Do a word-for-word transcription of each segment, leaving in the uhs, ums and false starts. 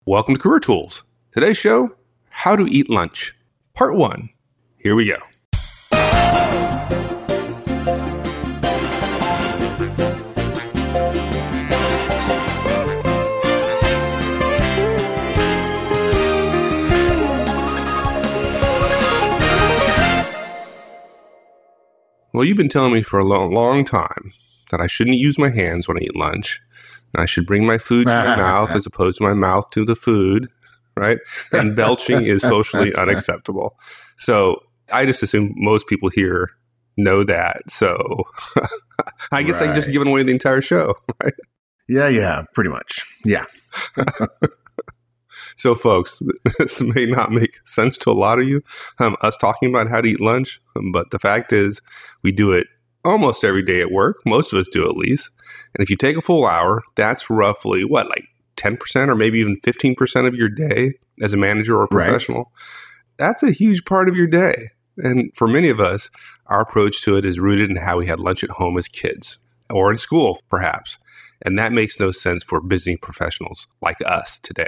Welcome to Career Tools. Today's show, How to Eat Lunch. Part one. Here we go. Well, you've been telling me for a long, long time that I shouldn't use my hands when I eat lunch. And I should bring my food to my mouth as opposed to my mouth to the food, right? And belching is socially unacceptable. So I just assume most people here know that. So I guess right. I've just given away the entire show, right? Yeah, yeah, pretty much. Yeah. So, folks, this may not make sense to a lot of you, um, us talking about how to eat lunch, um, but the fact is we do it almost every day at work. Most of us do at least. And if you take a full hour, that's roughly, what, like ten percent or maybe even fifteen percent of your day as a manager or professional. Right. That's a huge part of your day. And for many of us, our approach to it is rooted in how we had lunch at home as kids or in school, perhaps. And that makes no sense for busy professionals like us today.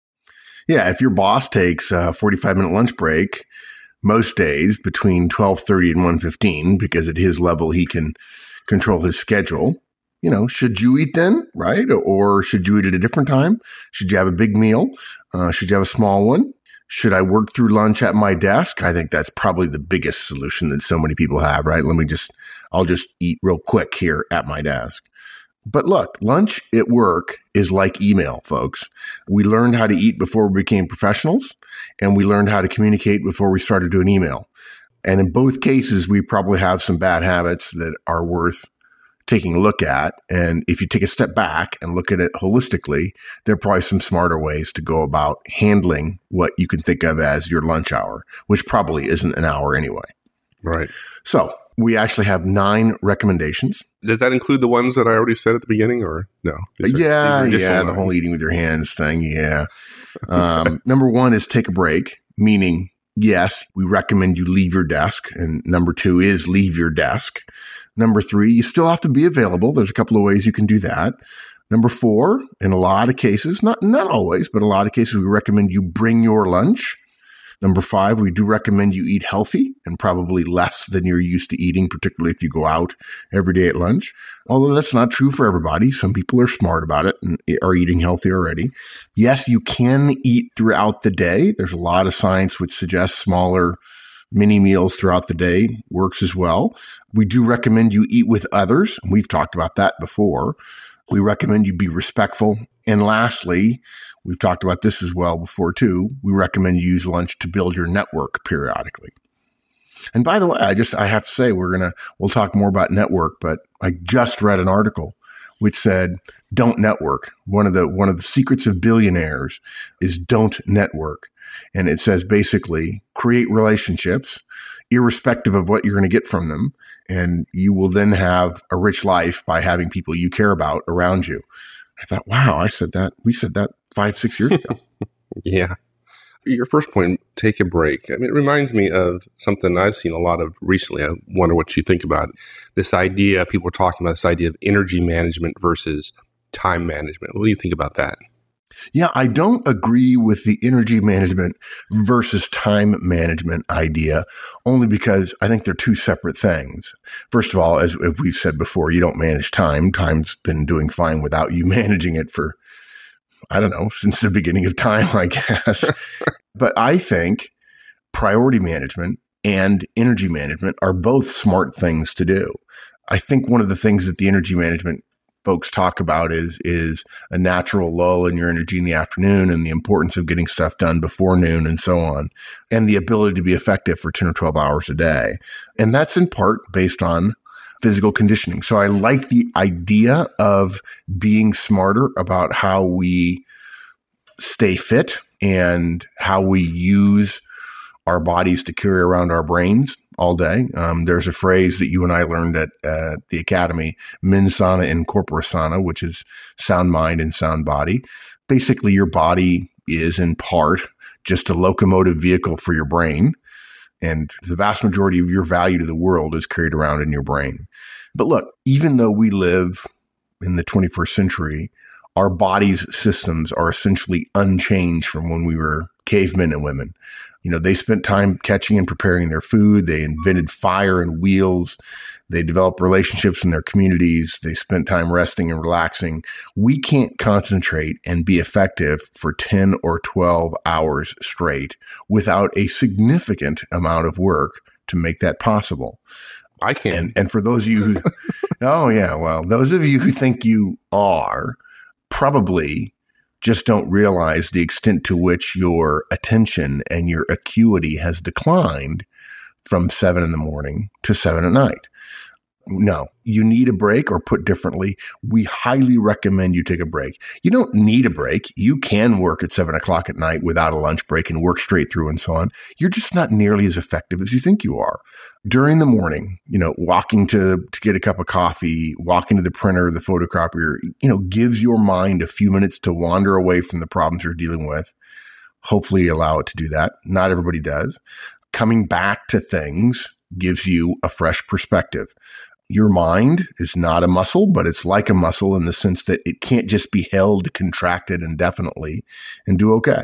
Yeah, if your boss takes a forty-five minute lunch break most days between twelve thirty and one fifteen, because at his level he can control his schedule, you know, should you eat then, right? Or should you eat at a different time? Should you have a big meal? Uh, should you have a small one? Should I work through lunch at my desk? I think that's probably the biggest solution that so many people have, right? Let me just, I'll just eat real quick here at my desk. But look, lunch at work is like email, folks. We learned how to eat before we became professionals, and we learned how to communicate before we started doing email. And in both cases, we probably have some bad habits that are worth taking a look at. And if you take a step back and look at it holistically, there are probably some smarter ways to go about handling what you can think of as your lunch hour, which probably isn't an hour anyway. Right. So we actually have nine recommendations. Does that include the ones that I already said at the beginning, or no? There, yeah, yeah, the whole eating with your hands thing, yeah. Um, number one is take a break, meaning, yes, we recommend you leave your desk. And number two is leave your desk. Number three, you still have to be available. There's a couple of ways you can do that. Number four, in a lot of cases, not, not always, but a lot of cases, we recommend you bring your lunch. Number five, we do recommend you eat healthy and probably less than you're used to eating, particularly if you go out every day at lunch. Although that's not true for everybody. Some people are smart about it and are eating healthy already. Yes, you can eat throughout the day. There's a lot of science which suggests smaller mini meals throughout the day works as well. We do recommend you eat with others. We've talked about that before. We recommend you be respectful. And lastly, we've talked about this as well before too. We recommend you use lunch to build your network periodically. And by the way, I just, I have to say, we're going to, we'll talk more about network, but I just read an article which said, don't network. One of the, one of the secrets of billionaires is don't network. And it says basically create relationships irrespective of what you're going to get from them. And you will then have a rich life by having people you care about around you. I thought, wow, I said that. We said that five, six years ago. Yeah. Your first point, take a break. I mean, it reminds me of something I've seen a lot of recently. I wonder what you think about it. This idea, people are talking about this idea of energy management versus time management. What do you think about that? Yeah, I don't agree with the energy management versus time management idea, only because I think they're two separate things. First of all, as, as we've said before, you don't manage time. Time's been doing fine without you managing it for, I don't know, since the beginning of time, I guess. But I think priority management and energy management are both smart things to do. I think one of the things that the energy management folks talk about is is a natural lull in your energy in the afternoon and the importance of getting stuff done before noon and so on, and the ability to be effective for ten or twelve hours a day. And that's in part based on physical conditioning. So I like the idea of being smarter about how we stay fit and how we use our bodies to carry around our brains all day. Um, there's a phrase that you and I learned at uh, the academy, mens sana in corpore sana, which is sound mind and sound body. Basically, your body is in part just a locomotive vehicle for your brain. And the vast majority of your value to the world is carried around in your brain. But look, even though we live in the twenty-first century, our body's systems are essentially unchanged from when we were cavemen and women. You know, they spent time catching and preparing their food. They invented fire and wheels. They developed relationships in their communities. They spent time resting and relaxing. We can't concentrate and be effective for ten or twelve hours straight without a significant amount of work to make that possible. I can. And, and for those of you who, oh yeah, well, those of you who think you are probably just don't realize the extent to which your attention and your acuity has declined from seven in the morning to seven at night. No, you need a break, or put differently, we highly recommend you take a break. You don't need a break. You can work at seven o'clock at night without a lunch break and work straight through and so on. You're just not nearly as effective as you think you are. During the morning, you know, walking to, to get a cup of coffee, walking to the printer, the photocopier, you know, gives your mind a few minutes to wander away from the problems you're dealing with. Hopefully you allow it to do that. Not everybody does. Coming back to things gives you a fresh perspective. Your mind is not a muscle, but it's like a muscle in the sense that it can't just be held contracted indefinitely and do okay.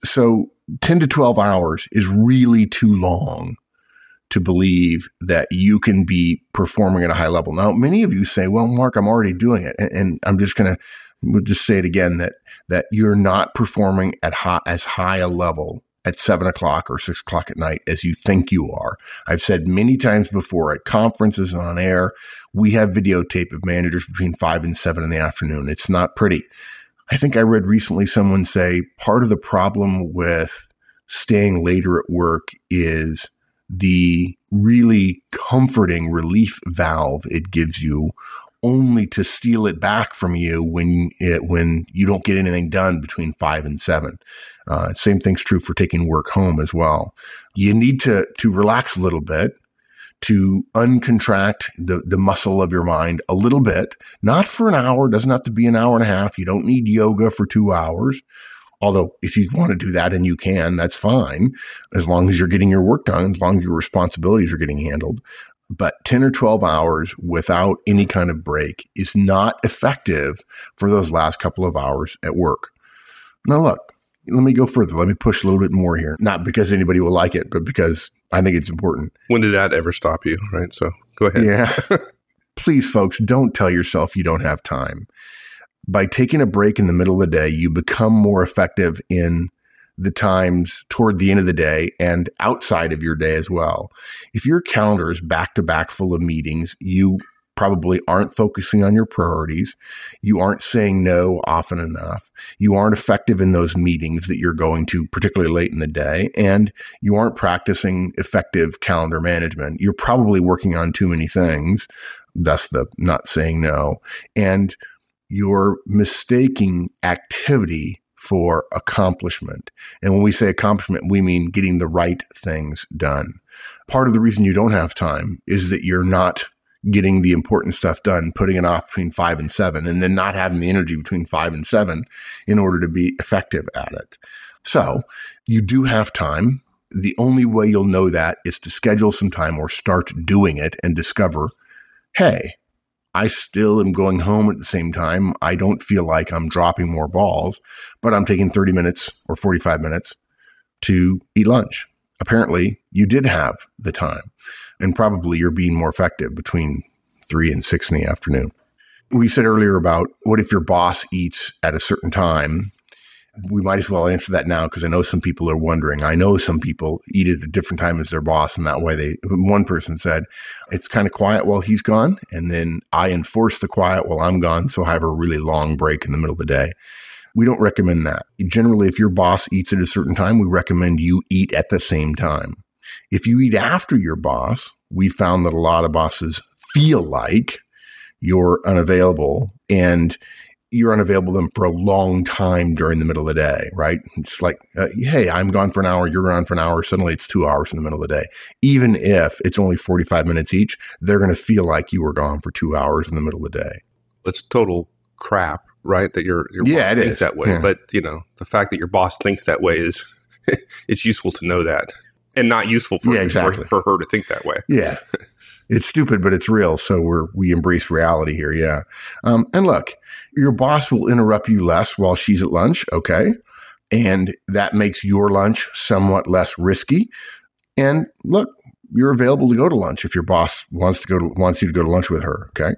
So ten to twelve hours is really too long to believe that you can be performing at a high level. Now, many of you say, well, Mark, I'm already doing it. And, and I'm just going to we'll just say it again, that that you're not performing at high, as high a level at seven o'clock or six o'clock at night as you think you are. I've said many times before at conferences and on air, we have videotape of managers between five and seven in the afternoon. It's not pretty. I think I read recently someone say part of the problem with staying later at work is the really comforting relief valve it gives you, only to steal it back from you when it, when you don't get anything done between five and seven. Uh, same thing's true for taking work home as well. You need to to relax a little bit, to uncontract the, the muscle of your mind a little bit, not for an hour, doesn't have to be an hour and a half. You don't need yoga for two hours. Although if you want to do that and you can, that's fine, as long as you're getting your work done, as long as your responsibilities are getting handled. But ten or twelve hours without any kind of break is not effective for those last couple of hours at work. Now, look, let me go further. Let me push a little bit more here. Not because anybody will like it, but because I think it's important. When did that ever stop you, right? So go ahead. Yeah. Please, folks, don't tell yourself you don't have time. By taking a break in the middle of the day, you become more effective in the times toward the end of the day and outside of your day as well. If your calendar is back to back full of meetings, you probably aren't focusing on your priorities. You aren't saying no often enough. You aren't effective in those meetings that you're going to, particularly late in the day, and you aren't practicing effective calendar management. You're probably working on too many things, thus the not saying no, and you're mistaking activity for accomplishment. And when we say accomplishment, we mean getting the right things done. Part of the reason you don't have time is that you're not getting the important stuff done, putting it off between five and seven, and then not having the energy between five and seven in order to be effective at it. So you do have time. The only way you'll know that is to schedule some time or start doing it and discover, hey, I still am going home at the same time. I don't feel like I'm dropping more balls, but I'm taking thirty minutes or forty-five minutes to eat lunch. Apparently, you did have the time, and probably you're being more effective between three and six in the afternoon. We said earlier about what if your boss eats at a certain time? We might as well answer that now because I know some people are wondering. I know some people eat at a different time as their boss, and that way they, one person said, it's kind of quiet while he's gone, and then I enforce the quiet while I'm gone, so I have a really long break in the middle of the day. We don't recommend that. Generally, if your boss eats at a certain time, we recommend you eat at the same time. If you eat after your boss, we found that a lot of bosses feel like you're unavailable, and you're unavailable to them for a long time during the middle of the day, right? It's like, uh, hey, I'm gone for an hour, you're gone for an hour. Suddenly it's two hours in the middle of the day. Even if it's only forty-five minutes each, they're going to feel like you were gone for two hours in the middle of the day. It's total crap, right? That your, your yeah, boss it thinks is. that way. Yeah. But, you know, the fact that your boss thinks that way is, it's useful to know that, and not useful for, yeah, exactly. for, for her to think that way. Yeah. It's stupid, but it's real. So we're, we embrace reality here. Yeah. Um, and look, your boss will interrupt you less while she's at lunch. Okay. And that makes your lunch somewhat less risky. And look, you're available to go to lunch if your boss wants to go to, wants you to go to lunch with her. Okay.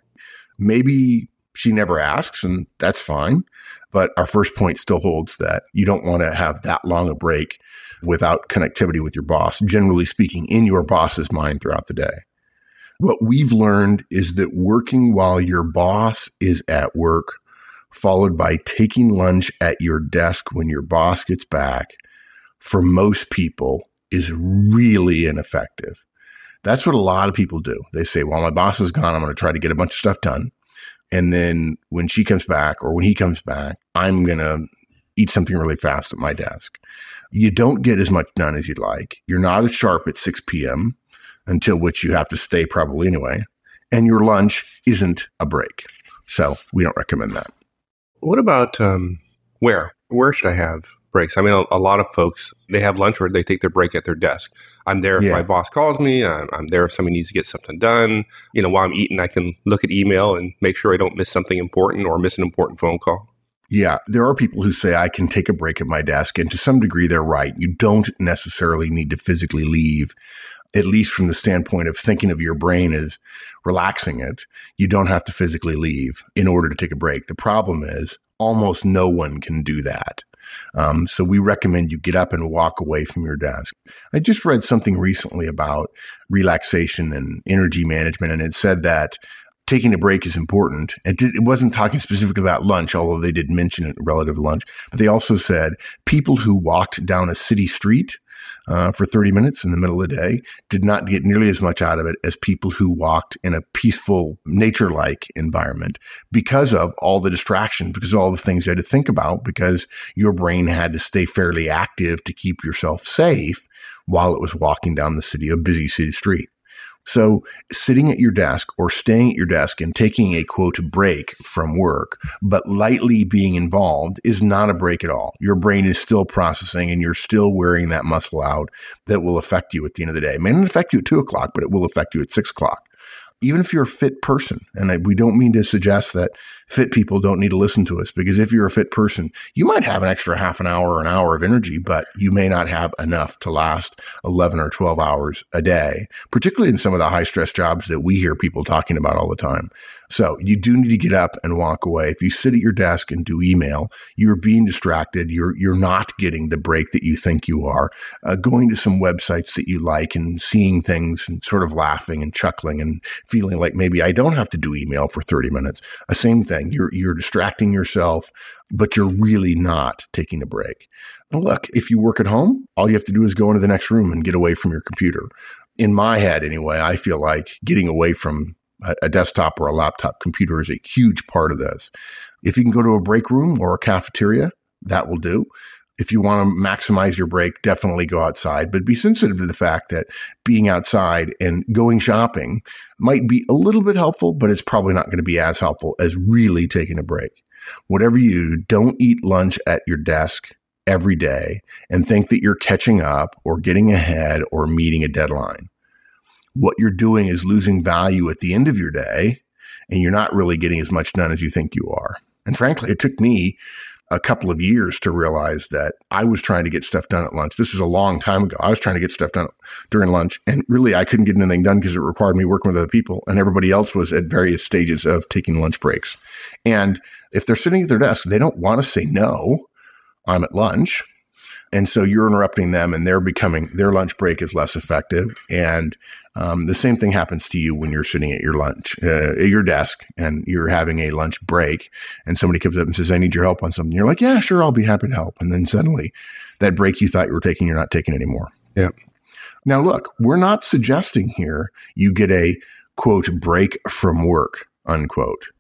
Maybe she never asks, and that's fine. But our first point still holds that you don't want to have that long a break without connectivity with your boss, generally speaking, in your boss's mind throughout the day. What we've learned is that working while your boss is at work, followed by taking lunch at your desk when your boss gets back, for most people is really ineffective. That's what a lot of people do. They say, well, my boss is gone. I'm going to try to get a bunch of stuff done. And then when she comes back or when he comes back, I'm going to eat something really fast at my desk. You don't get as much done as you'd like. You're not as sharp at six p.m., until which you have to stay probably anyway. And your lunch isn't a break. So we don't recommend that. What about um, where? Where should I have breaks? I mean, a, a lot of folks, they have lunch or they take their break at their desk. I'm there if yeah. my boss calls me. I'm, I'm there if somebody needs to get something done. You know, while I'm eating, I can look at email and make sure I don't miss something important or miss an important phone call. Yeah, there are people who say I can take a break at my desk. And to some degree, they're right. You don't necessarily need to physically leave, at least from the standpoint of thinking of your brain as relaxing it. You don't have to physically leave in order to take a break. The problem is almost no one can do that. Um, so we recommend you get up and walk away from your desk. I just read something recently about relaxation and energy management, and it said that taking a break is important. It, did, it wasn't talking specifically about lunch, although they did mention it relative to lunch. But they also said people who walked down a city street uh, for thirty minutes in the middle of the day did not get nearly as much out of it as people who walked in a peaceful, nature-like environment because of all the distractions, because of all the things you had to think about, because your brain had to stay fairly active to keep yourself safe while it was walking down the city, a busy city street. So sitting at your desk or staying at your desk and taking a, quote, break from work, but lightly being involved is not a break at all. Your brain is still processing and you're still wearing that muscle out that will affect you at the end of the day. It may not affect you at two o'clock, but it will affect you at six o'clock. Even if you're a fit person, and I, we don't mean to suggest that fit people don't need to listen to us, because if you're a fit person, you might have an extra half an hour or an hour of energy, but you may not have enough to last eleven or twelve hours a day, particularly in some of the high stress jobs that we hear people talking about all the time. So you do need to get up and walk away. If you sit at your desk and do email, you're being distracted. You're, you're not getting the break that you think you are. Uh, going to some websites that you like and seeing things and sort of laughing and chuckling and feeling like maybe I don't have to do email for thirty minutes. The same thing. You're, you're distracting yourself, but you're really not taking a break. Now look, if you work at home, all you have to do is go into the next room and get away from your computer. In my head, anyway, I feel like getting away from a, a desktop or a laptop computer is a huge part of this. If you can go to a break room or a cafeteria, that will do. If you want to maximize your break, definitely go outside, but be sensitive to the fact that being outside and going shopping might be a little bit helpful, but it's probably not going to be as helpful as really taking a break. Whatever you do, don't eat lunch at your desk every day and think that you're catching up or getting ahead or meeting a deadline. What you're doing is losing value at the end of your day, and you're not really getting as much done as you think you are. And frankly, it took me a couple of years to realize that I was trying to get stuff done at lunch. This was a long time ago. I was trying to get stuff done during lunch, and really I couldn't get anything done because it required me working with other people, and everybody else was at various stages of taking lunch breaks. And if they're sitting at their desk, they don't want to say, no, I'm at lunch. And so you're interrupting them, and they're becoming, their lunch break is less effective. And um, the same thing happens to you when you're sitting at your lunch, uh, at your desk, and you're having a lunch break, and somebody comes up and says, I need your help on something. You're like, yeah, sure, I'll be happy to help. And then suddenly that break you thought you were taking, you're not taking anymore. Yeah. Now, look, we're not suggesting here you get a, quote, break from work, unquote.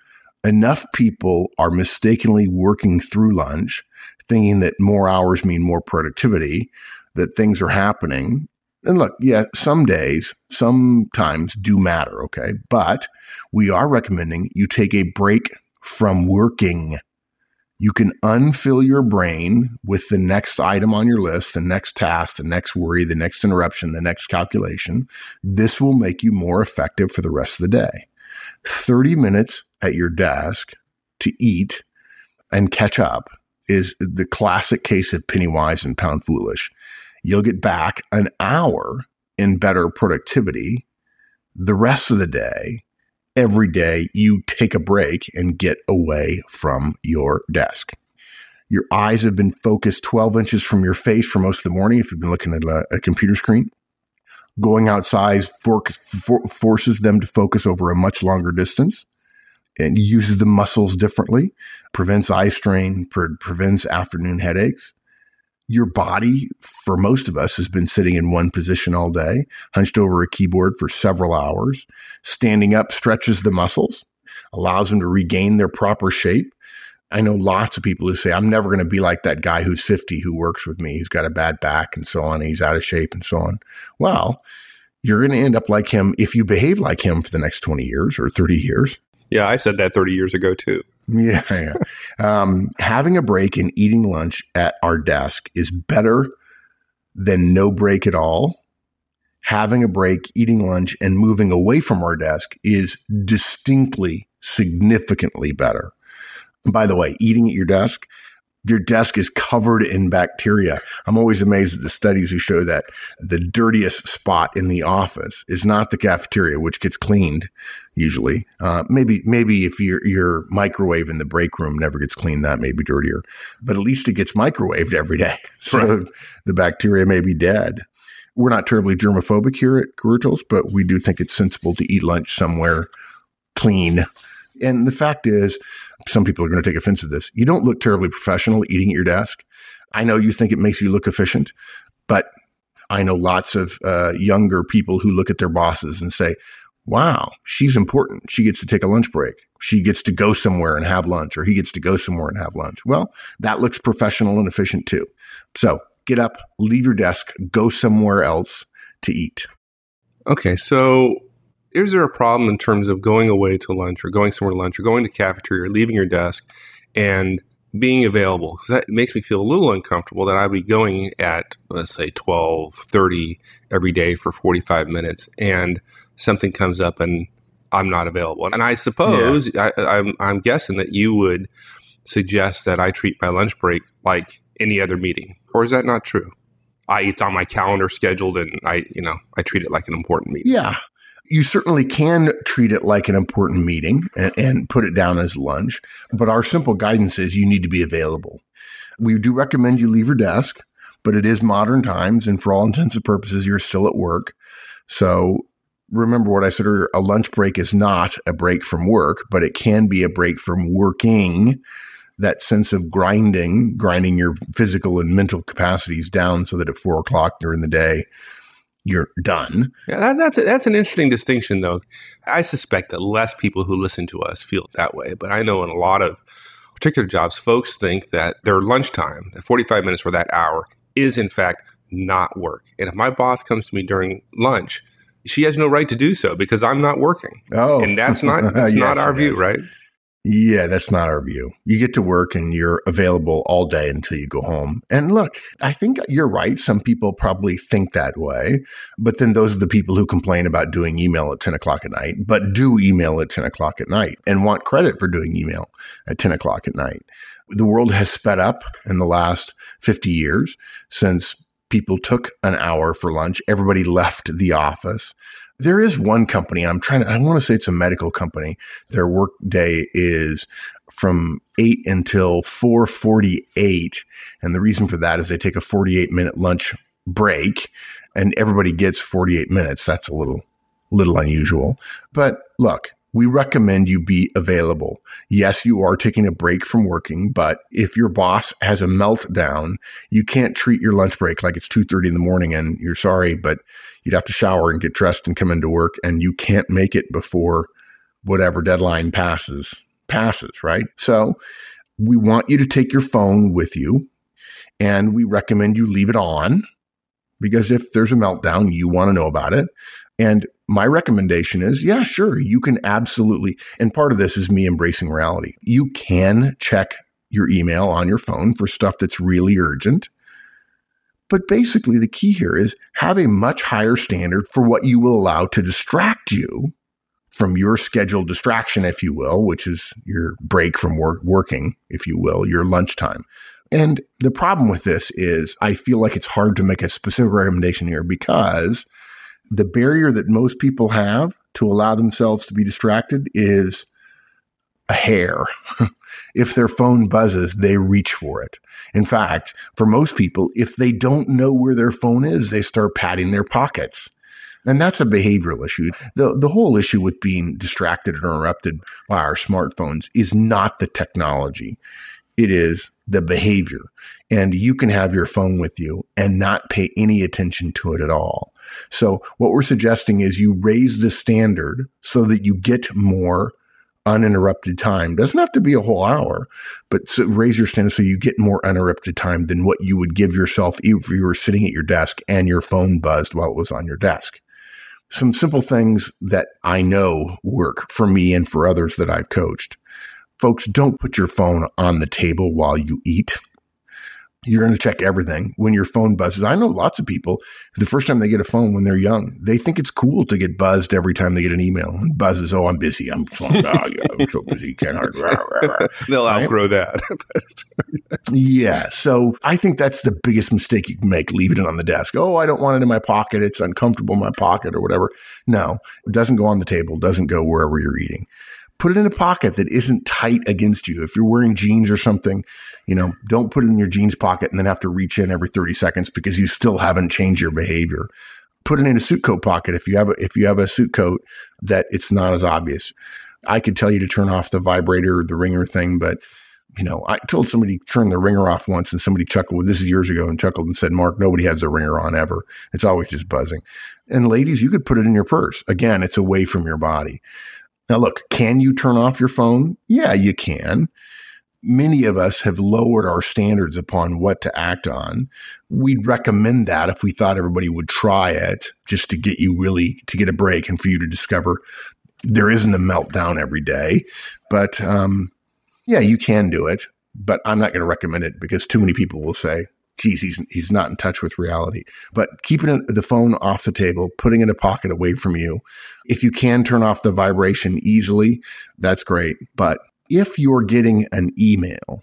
Enough people are mistakenly working through lunch, thinking that more hours mean more productivity, that things are happening. And look, yeah, some days, sometimes do matter, okay? But we are recommending you take a break from working, You can unfill your brain with the next item on your list, the next task, the next worry, the next interruption, the next calculation. This will make you more effective for the rest of the day. thirty minutes at your desk to eat and catch up is the classic case of penny wise and pound foolish. You'll get back an hour in better productivity the rest of the day. Every day you take a break and get away from your desk. Your eyes have been focused twelve inches from your face for most of the morning if you've been looking at a, a computer screen. Going outside for, for, forces them to focus over a much longer distance and uses the muscles differently, prevents eye strain, pre- prevents afternoon headaches. Your body, for most of us, has been sitting in one position all day, hunched over a keyboard for several hours. Standing up stretches the muscles, allows them to regain their proper shape. I know lots of people who say, I'm never going to be like that guy who's fifty who works with me. He's got a bad back and so on. And he's out of shape and so on. Well, you're going to end up like him if you behave like him for the next twenty years or thirty years. Yeah, I said that thirty years ago too. Yeah, yeah. Um, having a break and eating lunch at our desk is better than no break at all. Having a break, eating lunch, and moving away from our desk is distinctly, significantly better. By the way, eating at your desk, your desk is covered in bacteria. I'm always amazed at the studies who show that the dirtiest spot in the office is not the cafeteria, which gets cleaned usually. Uh, maybe maybe if your your microwave in the break room never gets cleaned, that may be dirtier. But at least it gets microwaved every day. So right. The bacteria may be dead. We're not terribly germophobic here at Career Tools, but we do think it's sensible to eat lunch somewhere clean. And the fact is, some people are going to take offense to this. You don't look terribly professional eating at your desk. I know you think it makes you look efficient, but I know lots of uh, younger people who look at their bosses and say, wow, she's important. She gets to take a lunch break. She gets to go somewhere and have lunch, or he gets to go somewhere and have lunch. Well, that looks professional and efficient too. So get up, leave your desk, go somewhere else to eat. Okay, so is there a problem in terms of going away to lunch or going somewhere to lunch or going to cafeteria or leaving your desk and being available? Because that makes me feel a little uncomfortable that I'd be going at, let's say, twelve thirty every day for forty-five minutes and something comes up and I'm not available. And I suppose, yeah. I, I'm, I'm guessing that you would suggest that I treat my lunch break like any other meeting. Or is that not true? I, it's on my calendar scheduled and I, you know, I treat it like an important meeting. Yeah. You certainly can treat it like an important meeting and, and put it down as lunch, but our simple guidance is you need to be available. We do recommend you leave your desk, but it is modern times, and for all intents and purposes, you're still at work. So remember what I said earlier, a lunch break is not a break from work, but it can be a break from working. That sense of grinding, grinding your physical and mental capacities down so that at four o'clock during the day, you're done. Yeah, that, that's a, that's an interesting distinction, though. I suspect that less people who listen to us feel that way, but I know in a lot of particular jobs, folks think that their lunchtime, that forty-five minutes or that hour, is in fact not work. And if my boss comes to me during lunch, she has no right to do so because I'm not working. Oh, and that's not that's yes, not our view, is. Right? Yeah, that's not our view. You get to work and you're available all day until you go home. And look, I think you're right. Some people probably think that way, but then those are the people who complain about doing email at ten o'clock at night, but do email at ten o'clock at night and want credit for doing email at ten o'clock at night. The world has sped up in the last fifty years since people took an hour for lunch. Everybody left the office. There is one company, I'm trying to, I want to say it's a medical company. Their work day is from eight until four forty-eight. And the reason for that is they take a forty-eight minute lunch break and everybody gets forty-eight minutes. That's a little, little unusual. But look, we recommend you be available. Yes, you are taking a break from working, but if your boss has a meltdown, you can't treat your lunch break like it's two thirty in the morning and you're sorry, but you'd have to shower and get dressed and come into work and you can't make it before whatever deadline passes, passes, right? So we want you to take your phone with you and we recommend you leave it on because if there's a meltdown, you want to know about it. And my recommendation is, yeah, sure, you can absolutely, and part of this is me embracing reality. You can check your email on your phone for stuff that's really urgent. But basically, the key here is have a much higher standard for what you will allow to distract you from your scheduled distraction, if you will, which is your break from work, working, if you will, your lunchtime. And the problem with this is I feel like it's hard to make a specific recommendation here because the barrier that most people have to allow themselves to be distracted is a hair. If their phone buzzes, they reach for it. In fact, for most people, if they don't know where their phone is, they start patting their pockets. And that's a behavioral issue. The, the whole issue with being distracted or interrupted by our smartphones is not the technology. It is the behavior. And you can have your phone with you and not pay any attention to it at all. So what we're suggesting is you raise the standard so that you get more uninterrupted time. Doesn't have to be a whole hour, but so raise your standard so you get more uninterrupted time than what you would give yourself if you were sitting at your desk and your phone buzzed while it was on your desk. Some simple things that I know work for me and for others that I've coached. Folks, don't put your phone on the table while you eat. You're going to check everything when your phone buzzes. I know lots of people, the first time they get a phone when they're young, they think it's cool to get buzzed every time they get an email. And buzzes, oh, I'm busy. I'm, oh, yeah, I'm so busy. Can't hardly. They'll right? outgrow that. Yeah. So I think that's the biggest mistake you can make, leaving it on the desk. Oh, I don't want it in my pocket. It's uncomfortable in my pocket or whatever. No, it doesn't go on the table. It doesn't go wherever you're eating. Put it in a pocket that isn't tight against you. If you're wearing jeans or something, you know, don't put it in your jeans pocket and then have to reach in every thirty seconds because you still haven't changed your behavior. Put it in a suit coat pocket if you have a, if you have a suit coat that it's not as obvious. I could tell you to turn off the vibrator or the ringer thing, but you know, I told somebody to turn the ringer off once and somebody chuckled. This is years ago and chuckled and said, Mark, nobody has the ringer on ever. It's always just buzzing. And ladies, you could put it in your purse. Again, it's away from your body. Now, look, can you turn off your phone? Yeah, you can. Many of us have lowered our standards upon what to act on. We'd recommend that if we thought everybody would try it just to get you really to get a break and for you to discover there isn't a meltdown every day. But um, yeah, you can do it, but I'm not going to recommend it because too many people will say, geez, he's, he's not in touch with reality. But keeping the phone off the table, putting it in a pocket away from you. If you can turn off the vibration easily, that's great. But if you're getting an email,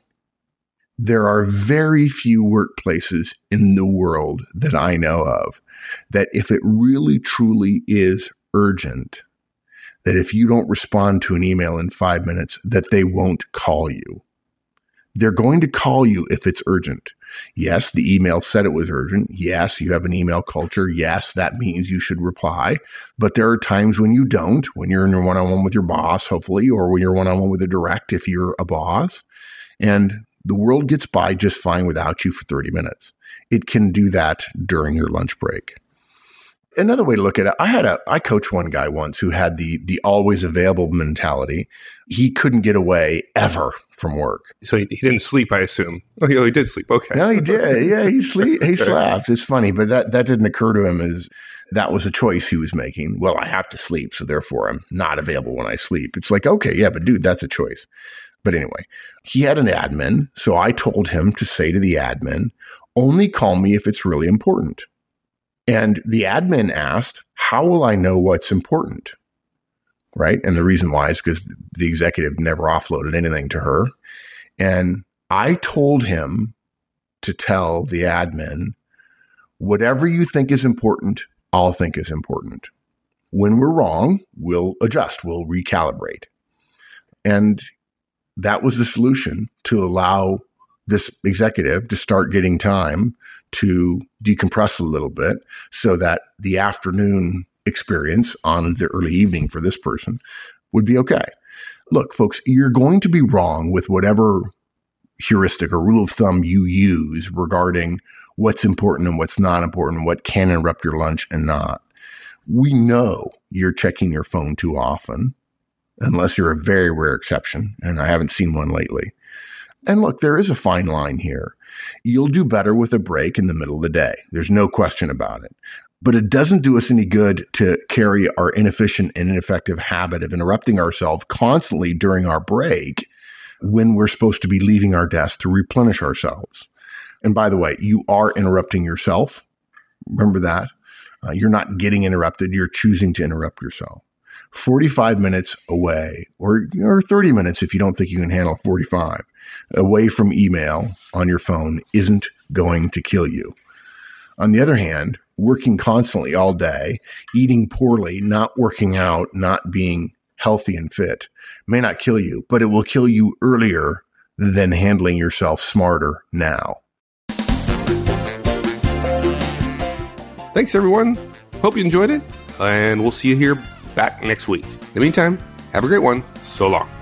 there are very few workplaces in the world that I know of that if it really truly is urgent, that if you don't respond to an email in five minutes, that they won't call you. They're going to call you if it's urgent. Yes, the email said it was urgent. Yes, you have an email culture. Yes, that means you should reply. But there are times when you don't, when you're in your one-on-one with your boss, hopefully, or when you're one-on-one with a direct if you're a boss. And the world gets by just fine without you for thirty minutes. It can do that during your lunch break. Another way to look at it, I had a, I coached one guy once who had the, the always available mentality. He couldn't get away ever from work. So he, he didn't sleep, I assume. Oh, he, oh, he did sleep. Okay. No, he did. Yeah, he sleep. He okay. slept. It's funny, but that, that didn't occur to him as that was a choice he was making. Well, I have to sleep, so therefore I'm not available when I sleep. It's like, okay, yeah, but dude, that's a choice. But anyway, he had an admin, so I told him to say to the admin, only call me if it's really important. And the admin asked, how will I know what's important? Right? And the reason why is because the executive never offloaded anything to her. And I told him to tell the admin, whatever you think is important, I'll think is important. When we're wrong, we'll adjust, we'll recalibrate. And that was the solution to allow this executive to start getting time to decompress a little bit so that the afternoon experience on the early evening for this person would be okay. Look, folks, you're going to be wrong with whatever heuristic or rule of thumb you use regarding what's important and what's not important, what can interrupt your lunch and not. We know you're checking your phone too often, unless you're a very rare exception, and I haven't seen one lately. And look, there is a fine line here. You'll do better with a break in the middle of the day. There's no question about it. But it doesn't do us any good to carry our inefficient and ineffective habit of interrupting ourselves constantly during our break when we're supposed to be leaving our desk to replenish ourselves. And by the way, you are interrupting yourself. Remember that. Uh, you're not getting interrupted. You're choosing to interrupt yourself. forty-five minutes away, or, or thirty minutes if you don't think you can handle forty-five, away from email on your phone isn't going to kill you. On the other hand, working constantly all day, eating poorly, not working out, not being healthy and fit may not kill you, but it will kill you earlier than handling yourself smarter now. Thanks, everyone. Hope you enjoyed it, and we'll see you here back next week. In the meantime, have a great one. So long.